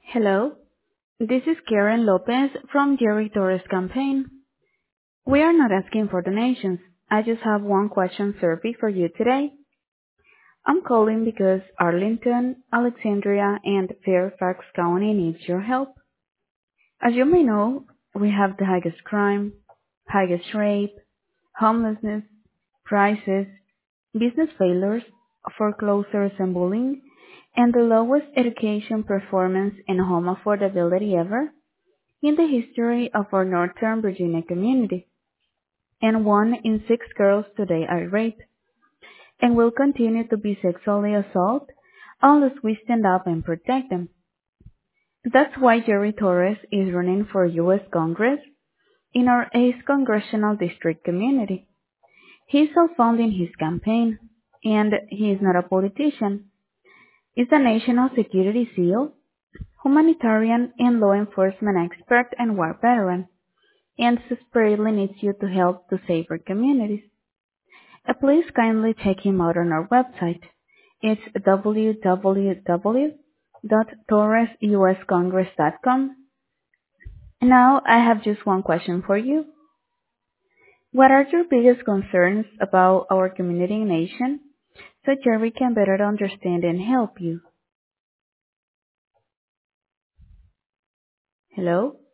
Hello, this is Karen Lopez from Jerry Torres campaign. We are not asking for donations. I just have one question survey for you today. I'm calling because Arlington, Alexandria, and Fairfax County needs your help. As you may know, we have the highest crime, highest rape, homelessness, prices, business failures, foreclosures and bullying, and the lowest education performance and home affordability ever in the history of our Northern Virginia community. And 1 in 6 girls today are raped and will continue to be sexually assaulted unless we stand up and protect them. That's why Jerry Torres is running for U.S. Congress in our 8th Congressional District community. He's self-funding his campaign, and he is not a politician. He's a national security SEAL, humanitarian and law enforcement expert and war veteran, and desperately needs you to help to save our communities. Please kindly check him out on our website. It's www.torresuscongress.com. Now I have just one question for you. What are your biggest concerns about our community and nation so Jerry can better understand and help you? Hello?